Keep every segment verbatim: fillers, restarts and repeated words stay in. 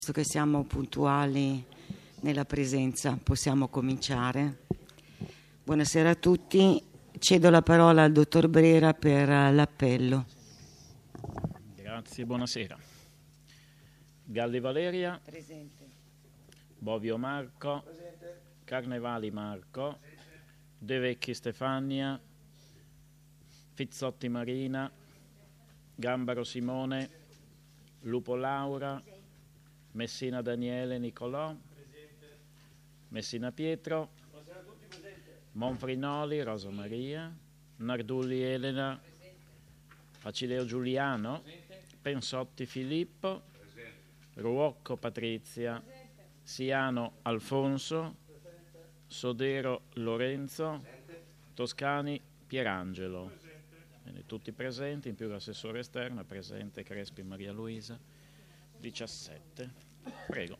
Visto che siamo puntuali nella presenza, possiamo cominciare. Buonasera a tutti. Cedo la parola al dottor Brera per l'appello. Grazie, buonasera. Galli Valeria. Presente. Bovio Marco. Presente. Carnevali Marco. De Vecchi Stefania. Fizzotti Marina. Gambaro Simone. Lupo Laura. Messina Daniele Nicolò. Presente. Messina Pietro. Buonasera a tutti, presente. Monfrinoli Rosa Maria. Nardulli Elena. Facileo Giuliano. Presente. Pensotti Filippo. Presente. Ruocco Patrizia. Presente. Siano Alfonso. Presente. Sodero Lorenzo. Presente. Toscani Pierangelo. Presente. Bene, tutti presenti, in più l'assessore esterno è presente, Crespi Maria Luisa. diciassette. Prego.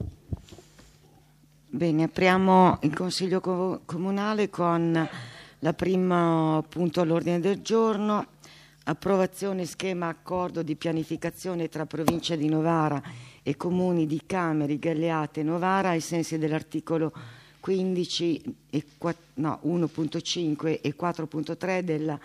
Bene, apriamo il Consiglio co- Comunale con la prima punto all'ordine del giorno, approvazione schema accordo di pianificazione tra provincia di Novara e comuni di Cameri, Galliate e Novara ai sensi dell'articolo quindici e quatt- no, uno punto cinque e quattro punto tre della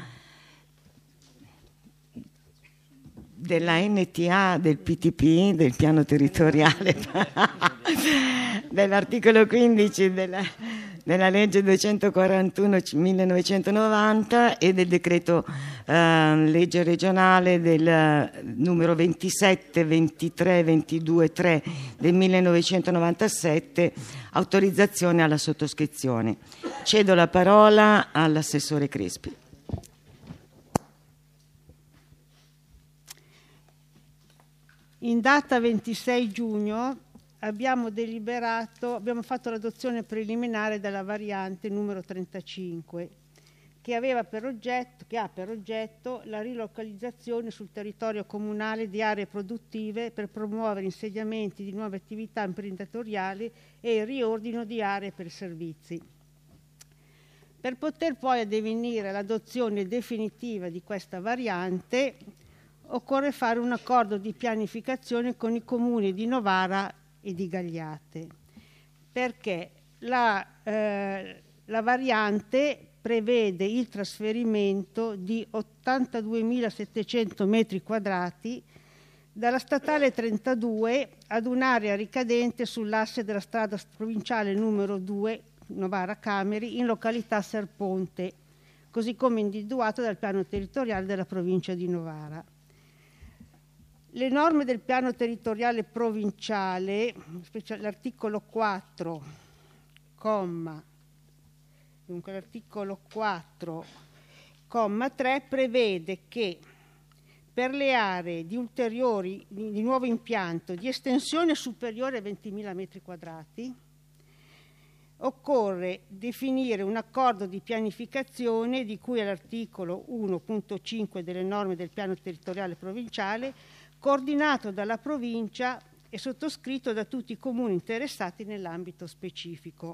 della N T A, del P T P, del piano territoriale, dell'articolo quindici della, della legge duecentoquarantuno millenovecentonovanta e del decreto eh, legge regionale del numero ventisette, ventitré, ventidue, tre del millenovecentonovantasette, autorizzazione alla sottoscrizione. Cedo la parola all'assessore Crespi. In data ventisei giugno abbiamo deliberato, abbiamo fatto l'adozione preliminare della variante numero trentacinque, che aveva per oggetto, che ha per oggetto la rilocalizzazione sul territorio comunale di aree produttive per promuovere insediamenti di nuove attività imprenditoriali e il riordino di aree per servizi. Per poter poi addivenire all'adozione definitiva di questa variante, occorre fare un accordo di pianificazione con i comuni di Novara e di Gagliate, perché la, eh, la variante prevede il trasferimento di ottantaduemilasettecento metri quadrati dalla statale trentadue ad un'area ricadente sull'asse della strada provinciale numero due Novara Cameri in località Serponte, così come individuato dal piano territoriale della provincia di Novara. Le norme del piano territoriale provinciale, l'articolo quattro, comma, dunque l'articolo quattro, comma tre, prevede che per le aree di ulteriori, di, di nuovo impianto, di estensione superiore a ventimila metri quadrati, occorre definire un accordo di pianificazione di cui all'articolo uno punto cinque delle norme del piano territoriale provinciale, coordinato dalla provincia e sottoscritto da tutti i comuni interessati nell'ambito specifico.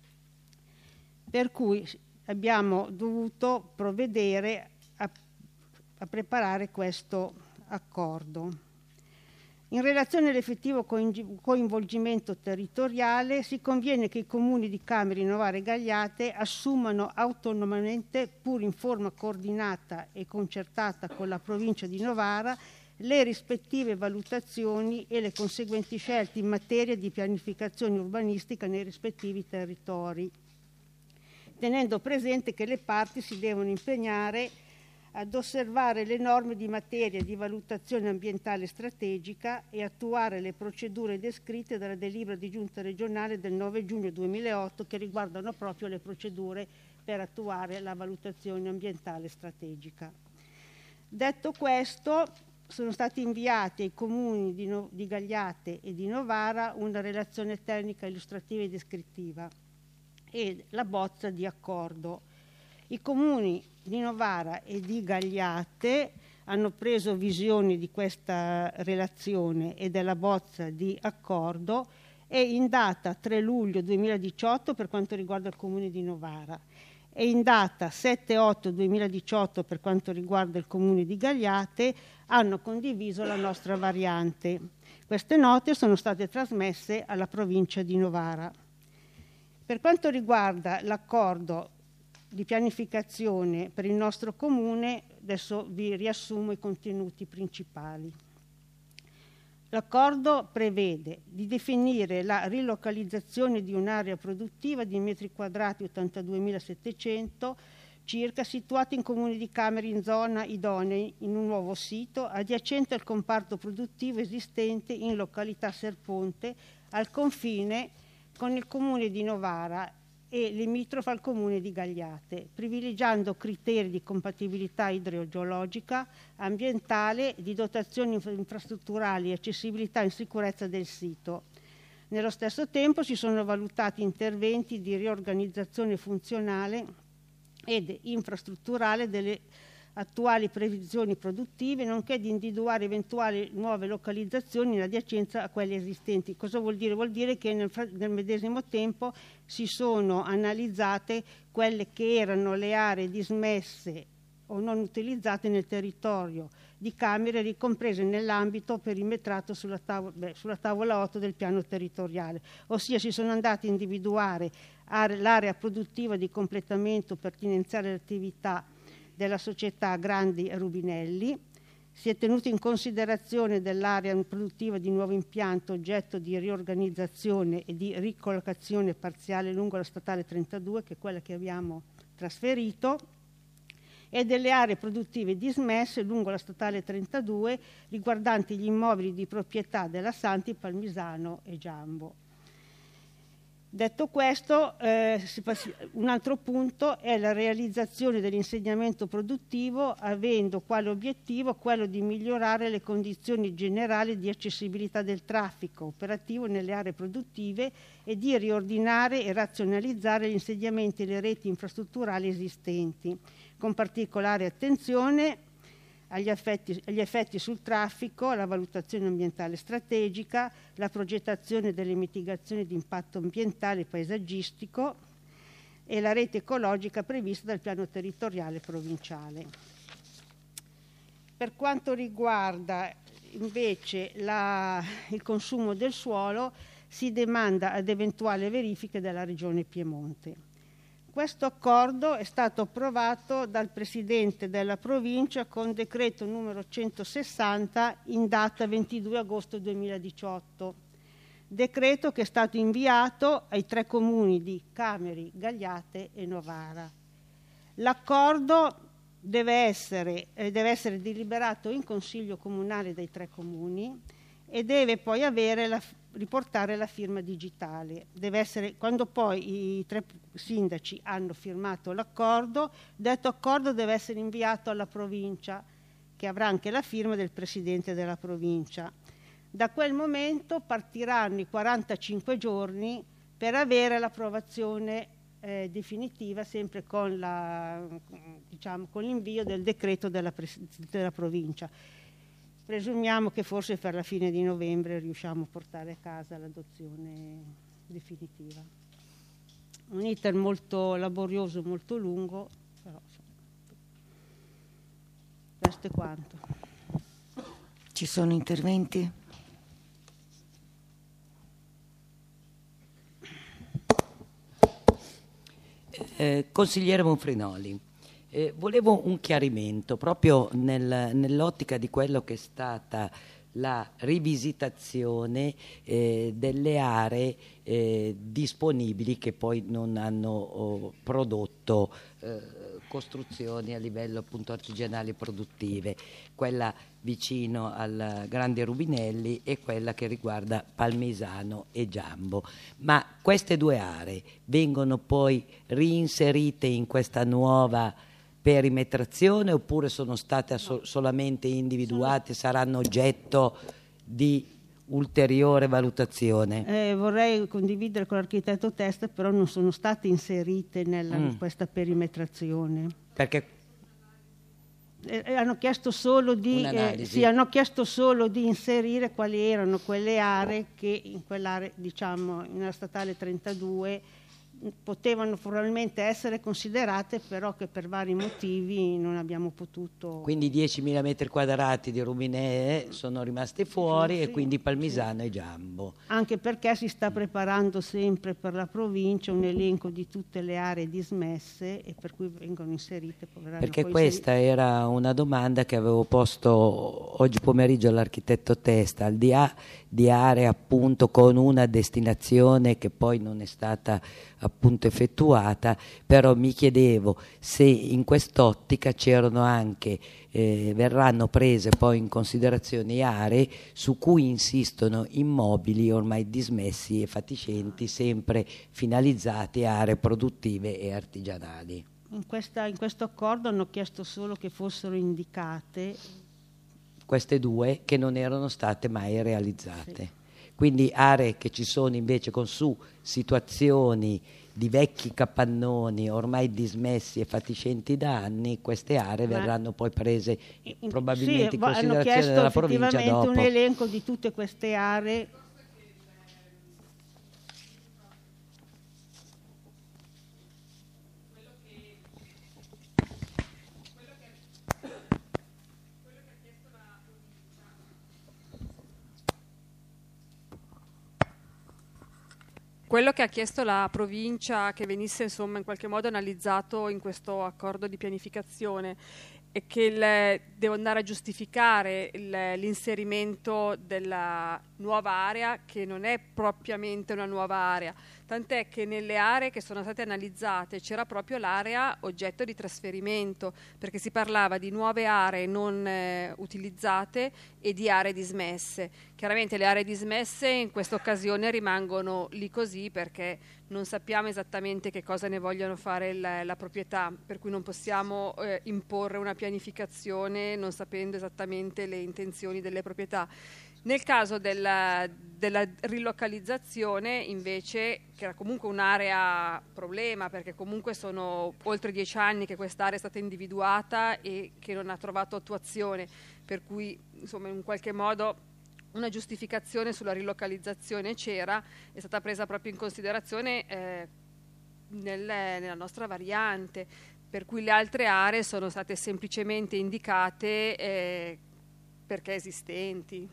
Per cui abbiamo dovuto provvedere a, a preparare questo accordo. In relazione all'effettivo coinvolgimento territoriale, si conviene che i comuni di Cameri, Novara e Gagliate assumano autonomamente, pur in forma coordinata e concertata con la provincia di Novara, le rispettive valutazioni e le conseguenti scelte in materia di pianificazione urbanistica nei rispettivi territori, tenendo presente che le parti si devono impegnare ad osservare le norme di materia di valutazione ambientale strategica e attuare le procedure descritte dalla delibera di giunta regionale del nove giugno duemilaotto che riguardano proprio le procedure per attuare la valutazione ambientale strategica. Detto questo, sono stati inviati ai comuni di, no- di Gagliate e di Novara una relazione tecnica illustrativa e descrittiva e la bozza di accordo. I comuni di Novara e di Gagliate hanno preso visione di questa relazione e della bozza di accordo e in data tre luglio duemiladiciotto per quanto riguarda il comune di Novara e in data sette otto duemiladiciotto per quanto riguarda il comune di Gagliate hanno condiviso la nostra variante. Queste note sono state trasmesse alla provincia di Novara. Per quanto riguarda l'accordo di pianificazione per il nostro comune, adesso vi riassumo i contenuti principali. L'accordo prevede di definire la rilocalizzazione di un'area produttiva di metri quadrati ottantaduemilasettecento circa situata in comune di Cameri in zona idonei in un nuovo sito adiacente al comparto produttivo esistente in località Serponte al confine con il comune di Novara e limitrofa al comune di Gagliate, privilegiando criteri di compatibilità idrogeologica, ambientale, di dotazioni infrastrutturali, accessibilità e sicurezza del sito. Nello stesso tempo si sono valutati interventi di riorganizzazione funzionale ed infrastrutturale delle attuali previsioni produttive, nonché di individuare eventuali nuove localizzazioni in adiacenza a quelle esistenti. Cosa vuol dire? Vuol dire che nel, nel medesimo tempo si sono analizzate quelle che erano le aree dismesse o non utilizzate nel territorio di Camere ricomprese nell'ambito perimetrato sulla tavola, beh, sulla tavola otto del piano territoriale, ossia si sono andati a individuare l'area produttiva di completamento pertinenziale all'attività della società Grandi Rubinelli, si è tenuto in considerazione dell'area produttiva di nuovo impianto oggetto di riorganizzazione e di ricollocazione parziale lungo la statale trentadue, che è quella che abbiamo trasferito, e delle aree produttive dismesse lungo la statale trentadue riguardanti gli immobili di proprietà della Santi, Palmisano e Giambo. Detto questo, eh, un altro punto è la realizzazione dell'insegnamento produttivo avendo quale obiettivo quello di migliorare le condizioni generali di accessibilità del traffico operativo nelle aree produttive e di riordinare e razionalizzare gli insediamenti e le reti infrastrutturali esistenti, con particolare attenzione Agli effetti, agli effetti sul traffico, la valutazione ambientale strategica, la progettazione delle mitigazioni di impatto ambientale e paesaggistico e la rete ecologica prevista dal piano territoriale provinciale. Per quanto riguarda invece la, il consumo del suolo, si demanda ad eventuali verifiche della Regione Piemonte. Questo accordo è stato approvato dal Presidente della Provincia con decreto numero centosessanta in data ventidue agosto duemiladiciotto, decreto che è stato inviato ai tre comuni di Cameri, Gagliate e Novara. L'accordo deve essere, eh, deve essere deliberato in Consiglio Comunale dai tre comuni e deve poi avere la, riportare la firma digitale. Deve essere, quando poi i tre sindaci hanno firmato l'accordo, detto accordo deve essere inviato alla provincia, che avrà anche la firma del Presidente della provincia. Da quel momento partiranno i quarantacinque giorni per avere l'approvazione eh, definitiva, sempre con, la, diciamo, con l'invio del decreto della, della provincia. Presumiamo che forse per la fine di novembre riusciamo a portare a casa l'adozione definitiva. Un iter molto laborioso, molto lungo, però questo è quanto. Ci sono interventi? Eh, consigliere Monfrinoli. Eh, volevo un chiarimento proprio nel, nell'ottica di quello che è stata la rivisitazione eh, delle aree eh, disponibili che poi non hanno oh, prodotto eh, costruzioni a livello appunto artigianali e produttive, quella vicino al Grande Rubinelli e quella che riguarda Palmisano e Giambo. Ma queste due aree vengono poi reinserite in questa nuova perimetrazione oppure sono state so- solamente individuate, saranno oggetto di ulteriore valutazione? Eh, vorrei condividere con l'architetto Testa, però non sono state inserite nella, mm. in questa perimetrazione. Perché? Eh, hanno chiesto solo di eh, sì, hanno chiesto solo di inserire quali erano quelle aree che in quell'area, diciamo, nella statale trentadue potevano probabilmente essere considerate, però che per vari motivi non abbiamo potuto. Quindi diecimila metri quadrati di Ruminee sono rimasti fuori, Sì, e quindi Palmisano sì. e Giambo. Anche perché si sta preparando sempre per la provincia un elenco di tutte le aree dismesse e per cui vengono inserite. Perché poi questa inserite. era una domanda che avevo posto oggi pomeriggio all'architetto Testa, al di là di aree appunto con una destinazione che poi non è stata appunto effettuata, però mi chiedevo se in quest'ottica c'erano anche eh, verranno prese poi in considerazione aree su cui insistono immobili ormai dismessi e fatiscenti, sempre finalizzati a aree produttive e artigianali. In, questa, in questo accordo hanno chiesto solo che fossero indicate queste due che non erano state mai realizzate. Sì. Quindi aree che ci sono invece con su situazioni di vecchi capannoni ormai dismessi e fatiscenti da anni, queste aree Ma verranno poi prese in, probabilmente sì, in hanno considerazione chiesto dalla provincia effettivamente dopo. un elenco di tutte queste aree. Quello che ha chiesto la provincia che venisse insomma in qualche modo analizzato in questo accordo di pianificazione e che il, devo andare a giustificare il, l'inserimento della nuova area, che non è propriamente una nuova area, tant'è che nelle aree che sono state analizzate c'era proprio l'area oggetto di trasferimento, perché si parlava di nuove aree non eh, utilizzate e di aree dismesse. Chiaramente le aree dismesse in questa occasione rimangono lì così perché non sappiamo esattamente che cosa ne vogliono fare la, la proprietà, per cui non possiamo eh, imporre una pianificazione non sapendo esattamente le intenzioni delle proprietà. Nel caso della, della rilocalizzazione invece, che era comunque un'area problema, perché comunque sono oltre dieci anni che quest'area è stata individuata e che non ha trovato attuazione, per cui insomma in qualche modo una giustificazione sulla rilocalizzazione c'era, è stata presa proprio in considerazione eh, nel, nella nostra variante, per cui le altre aree sono state semplicemente indicate eh, perché esistenti.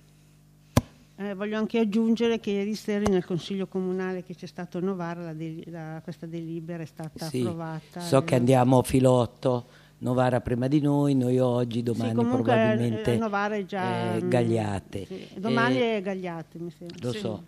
Eh, voglio anche aggiungere che ieri sera nel Consiglio Comunale che c'è stato a Novara la de- la, questa delibera è stata sì, approvata. So che andiamo a filotto, Novara prima di noi, noi oggi, domani sì, probabilmente Novara è già, eh, Gagliate. Sì, domani eh, è Gagliate, mi sembra. Lo sì. so.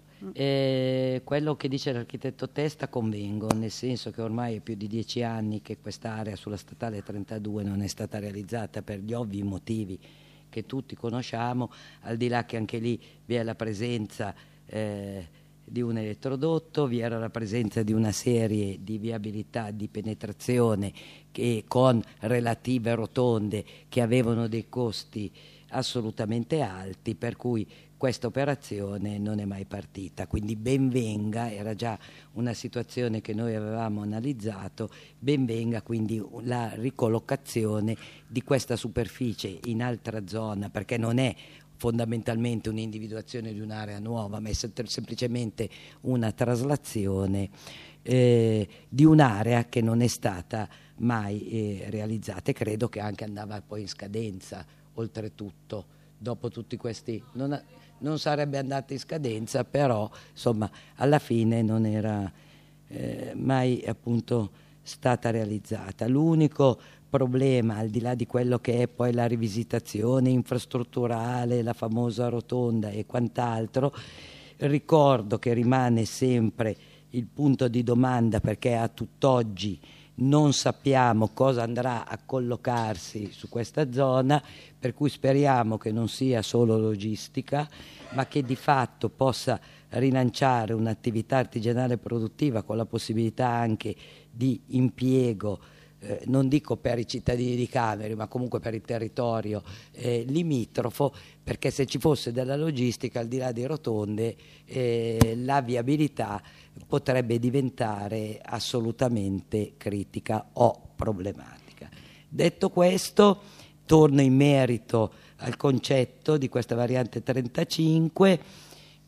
Eh, quello che dice l'architetto Testa convengo, nel senso che ormai è più di dieci anni che quest'area sulla statale trentadue non è stata realizzata per gli ovvi motivi che tutti conosciamo, al di là che anche lì vi è la presenza eh, di un elettrodotto, vi era la presenza di una serie di viabilità di penetrazione che, con relative rotonde che avevano dei costi assolutamente alti, per cui questa operazione non è mai partita. Quindi ben venga, era già una situazione che noi avevamo analizzato, ben venga quindi la ricollocazione di questa superficie in altra zona, perché non è fondamentalmente un'individuazione di un'area nuova, ma è semplicemente una traslazione eh, di un'area che non è stata mai eh, realizzata, e credo che anche andava poi in scadenza, oltretutto, dopo tutti questi... Non, ha, non sarebbe andata in scadenza, però insomma alla fine non era eh, mai appunto stata realizzata. L'unico problema, al di là di quello che è poi la rivisitazione infrastrutturale, la famosa rotonda e quant'altro, ricordo che rimane sempre il punto di domanda, perché a tutt'oggi non sappiamo cosa andrà a collocarsi su questa zona, per cui speriamo che non sia solo logistica, ma che di fatto possa rilanciare un'attività artigianale produttiva con la possibilità anche di impiego, eh, non dico per i cittadini di Cameri, ma comunque per il territorio eh, limitrofo, perché se ci fosse della logistica, al di là di rotonde, eh, la viabilità potrebbe diventare assolutamente critica o problematica. Detto questo, torno in merito al concetto di questa variante trentacinque.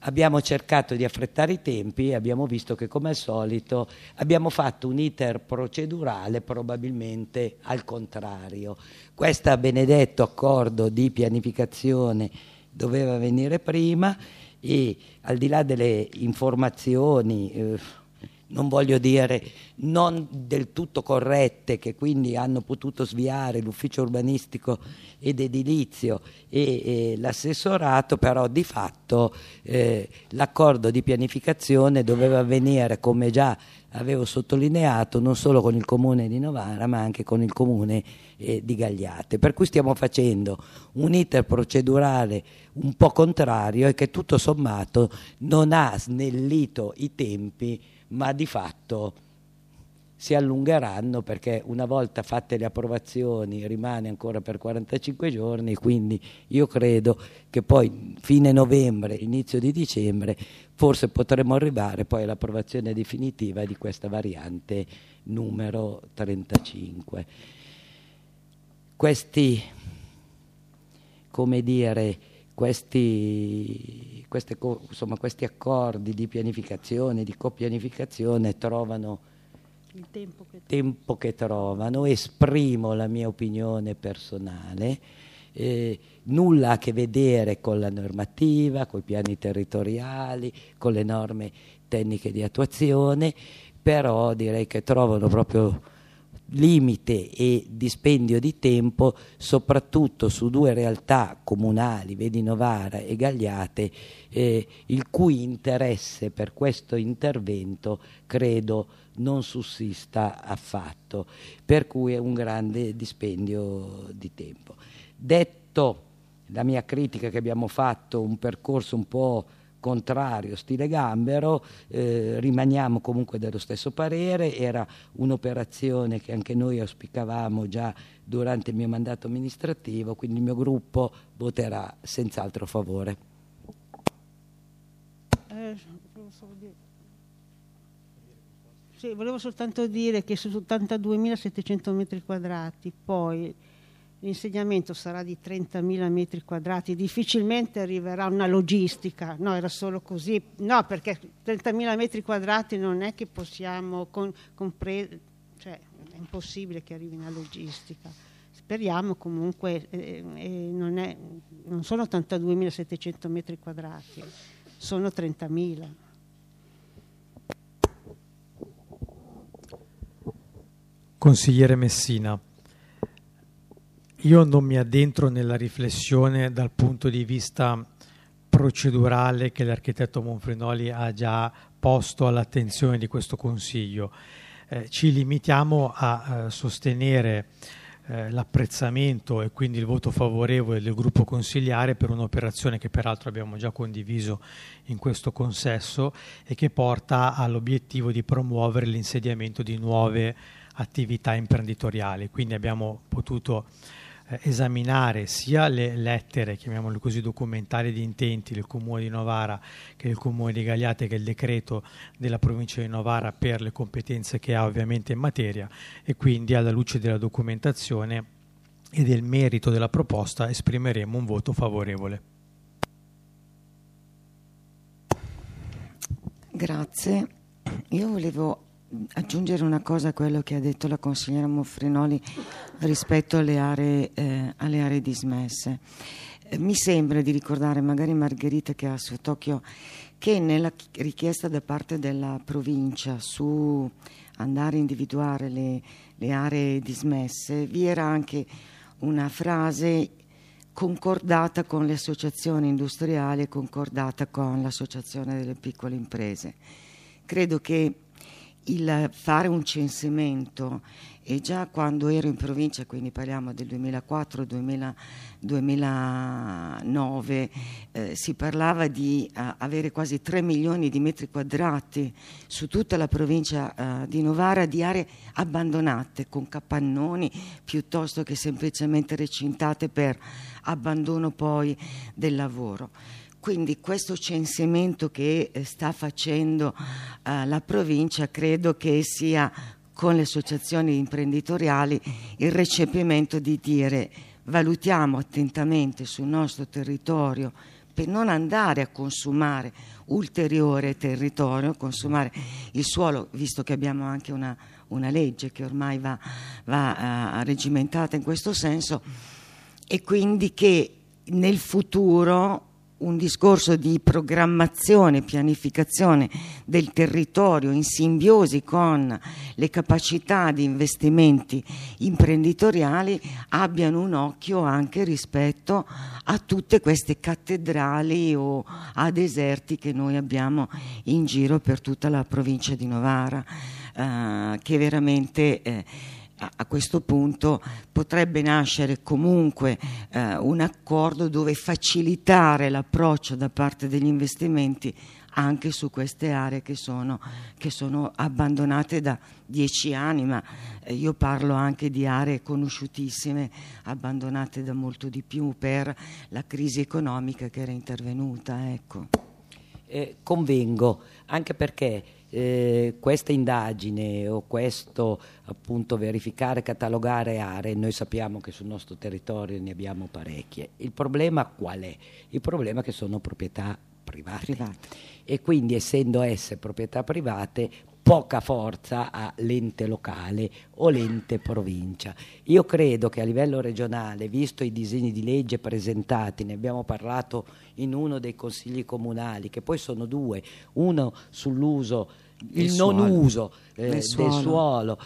abbiamo cercato di affrettare i tempi e abbiamo visto che, come al solito, abbiamo fatto un iter procedurale probabilmente al contrario. Questo benedetto accordo di pianificazione doveva venire prima e, al di là delle informazioni, eh, non voglio dire non del tutto corrette, che quindi hanno potuto sviare l'ufficio urbanistico ed edilizio e, e l'assessorato, però di fatto eh, l'accordo di pianificazione doveva avvenire, come già avevo sottolineato, non solo con il comune di Novara ma anche con il comune eh, di Gagliate, per cui stiamo facendo un iter procedurale un po' contrario e che tutto sommato non ha snellito i tempi, ma di fatto si allungheranno, perché una volta fatte le approvazioni rimane ancora per quarantacinque giorni, quindi io credo che poi fine novembre, inizio di dicembre forse potremo arrivare poi all'approvazione definitiva di questa variante numero trentacinque. Questi, come dire, Questi, queste, insomma, questi accordi di pianificazione, di copianificazione trovano il tempo che, tempo che trovano, esprimo la mia opinione personale, eh, nulla a che vedere con la normativa, con i piani territoriali, con le norme tecniche di attuazione, però direi che trovano proprio limite e dispendio di tempo soprattutto su due realtà comunali, vedi Novara e Gagliate, eh, il cui interesse per questo intervento credo non sussista affatto, per cui è un grande dispendio di tempo. Detto la mia critica, che abbiamo fatto un percorso un po' contrario, stile Gambero, eh, rimaniamo comunque dello stesso parere. Era un'operazione che anche noi auspicavamo già durante il mio mandato amministrativo, quindi il mio gruppo voterà senz'altro a favore. Eh, sì, volevo soltanto dire che su ottantaduemilasettecento metri quadrati, poi l'insegnamento sarà di trentamila metri quadrati, difficilmente arriverà una logistica, no, era solo così, no, perché trentamila metri quadrati non è che possiamo con, compre- cioè è impossibile che arrivi una logistica. Speriamo comunque, eh, eh, non, è, non sono ottantaduemilasettecento metri quadrati, sono trentamila. Consigliere Messina, io non mi addentro nella riflessione dal punto di vista procedurale che l'architetto Monfrinoli ha già posto all'attenzione di questo Consiglio. Eh, ci limitiamo a eh, sostenere eh, l'apprezzamento e quindi il voto favorevole del gruppo consigliare per un'operazione che peraltro abbiamo già condiviso in questo consesso e che porta all'obiettivo di promuovere l'insediamento di nuove attività imprenditoriali. Quindi abbiamo potuto eh, esaminare sia le lettere, chiamiamole così, documentali di intenti del Comune di Novara che del Comune di Gagliate, che è il decreto della provincia di Novara per le competenze che ha ovviamente in materia, e quindi alla luce della documentazione e del merito della proposta esprimeremo un voto favorevole. Grazie. Io volevo aggiungere una cosa a quello che ha detto la consigliera Monfrinoli rispetto alle aree, eh, alle aree dismesse. Eh, mi sembra di ricordare, magari Margherita che ha sott'occhio, che nella richiesta da parte della provincia su andare a individuare le, le aree dismesse vi era anche una frase concordata con le associazioni industriali, concordata con l'associazione delle piccole imprese. Credo che il fare un censimento, e già quando ero in provincia, quindi parliamo del duemilaquattro duemilanove, eh, si parlava di uh, avere quasi tre milioni di metri quadrati su tutta la provincia uh, di Novara di aree abbandonate, con capannoni piuttosto che semplicemente recintate per abbandono poi del lavoro. Quindi questo censimento che sta facendo uh, la provincia credo che sia, con le associazioni imprenditoriali, il recepimento di dire valutiamo attentamente sul nostro territorio, per non andare a consumare ulteriore territorio, consumare il suolo, visto che abbiamo anche una, una legge che ormai va, va uh, regimentata in questo senso, e quindi che nel futuro un discorso di programmazione, pianificazione del territorio in simbiosi con le capacità di investimenti imprenditoriali abbiano un occhio anche rispetto a tutte queste cattedrali o a deserti che noi abbiamo in giro per tutta la provincia di Novara, eh, che veramente eh, a questo punto potrebbe nascere comunque eh, un accordo dove facilitare l'approccio da parte degli investimenti anche su queste aree che sono, che sono abbandonate da dieci anni, ma eh, io parlo anche di aree conosciutissime abbandonate da molto di più per la crisi economica che era intervenuta. Ecco. Eh, convengo, anche perché Eh, questa indagine o questo appunto verificare, catalogare aree, noi sappiamo che sul nostro territorio ne abbiamo parecchie. Il problema qual è? Il problema è che sono proprietà private, private. E quindi, essendo esse proprietà private, poca forza ha l'ente locale o l'ente provincia. Io credo che a livello regionale, visto i disegni di legge presentati, ne abbiamo parlato in uno dei consigli comunali, che poi sono due, uno sull'uso, il, il non suolo. uso eh, del suolo, suolo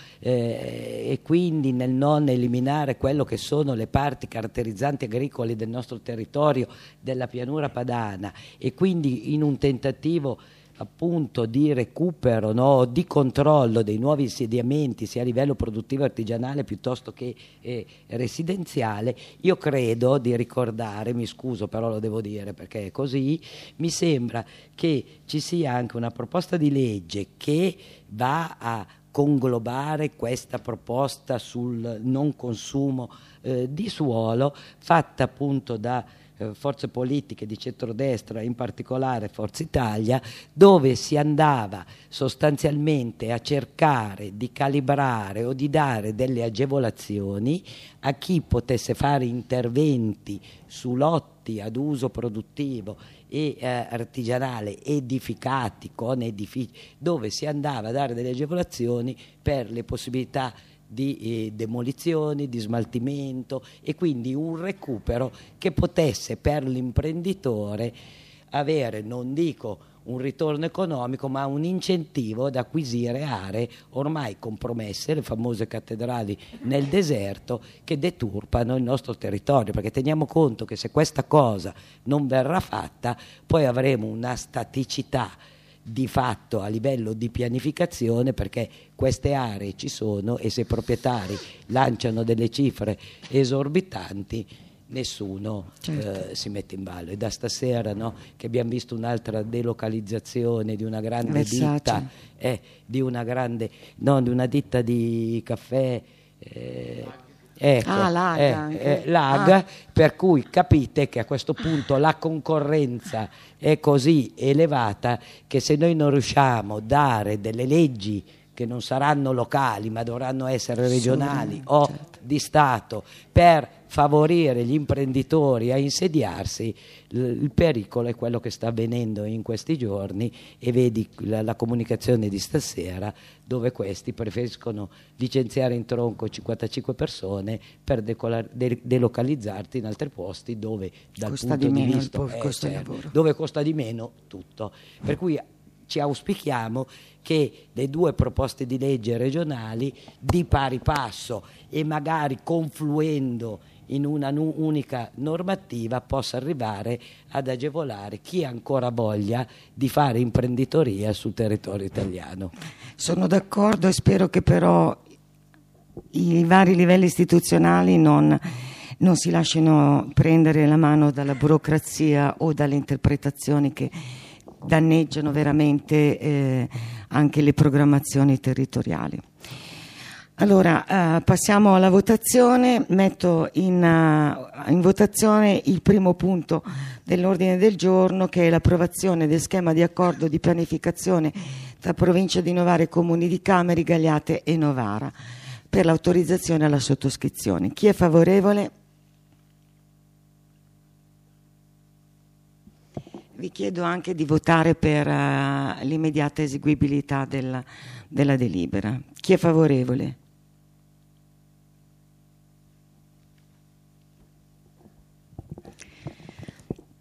eh, e quindi nel non eliminare quello che sono le parti caratterizzanti agricole del nostro territorio, della pianura padana, e quindi in un tentativo appunto di recupero, no, di controllo dei nuovi insediamenti sia a livello produttivo artigianale piuttosto che eh, residenziale. Io credo di ricordare, mi scuso però lo devo dire perché è così, mi sembra che ci sia anche una proposta di legge che va a conglobare questa proposta sul non consumo eh, di suolo, fatta appunto da forze politiche di centrodestra, in particolare Forza Italia, dove si andava sostanzialmente a cercare di calibrare o di dare delle agevolazioni a chi potesse fare interventi su lotti ad uso produttivo e eh, artigianale edificati con edifici, dove si andava a dare delle agevolazioni per le possibilità di eh, demolizioni, di smaltimento, e quindi un recupero che potesse per l'imprenditore avere, non dico un ritorno economico, ma un incentivo ad acquisire aree ormai compromesse, le famose cattedrali nel deserto, che deturpano il nostro territorio, perché teniamo conto che se questa cosa non verrà fatta poi avremo una staticità di fatto a livello di pianificazione, perché queste aree ci sono e se i proprietari lanciano delle cifre esorbitanti nessuno certo. eh, si mette in ballo. E da stasera, no, che abbiamo visto un'altra delocalizzazione di una grande Versace. ditta eh, di una grande no, di una ditta di caffè eh, Ecco, ah, l'A G, eh, eh, l'A G, ah. Per cui capite che a questo punto la concorrenza è così elevata che se noi non riusciamo a dare delle leggi che non saranno locali ma dovranno essere regionali sì, o certo. di Stato per favorire gli imprenditori a insediarsi, il pericolo è quello che sta avvenendo in questi giorni, e vedi la, la comunicazione di stasera dove questi preferiscono licenziare in tronco cinquantacinque persone per decola, de, delocalizzarti in altri posti dove dal costa punto di, di meno vista il costo eh, di certo, lavoro. dove costa di meno tutto, per cui ci auspichiamo che le due proposte di legge regionali di pari passo e magari confluendo in una nu- unica normativa possa arrivare ad agevolare chi ha ancora voglia di fare imprenditoria sul territorio italiano. Sono d'accordo e spero che però i vari livelli istituzionali non, non si lasciano prendere la mano dalla burocrazia o dalle interpretazioni che danneggiano veramente eh, anche le programmazioni territoriali. Allora, eh, passiamo alla votazione. Metto in, uh, in votazione il primo punto dell'ordine del giorno, che è l'approvazione del schema di accordo di pianificazione tra provincia di Novara e comuni di Cameri, Gagliate e Novara per l'autorizzazione alla sottoscrizione. Chi è favorevole? Vi chiedo anche di votare per uh, l'immediata eseguibilità della, della delibera. Chi è favorevole?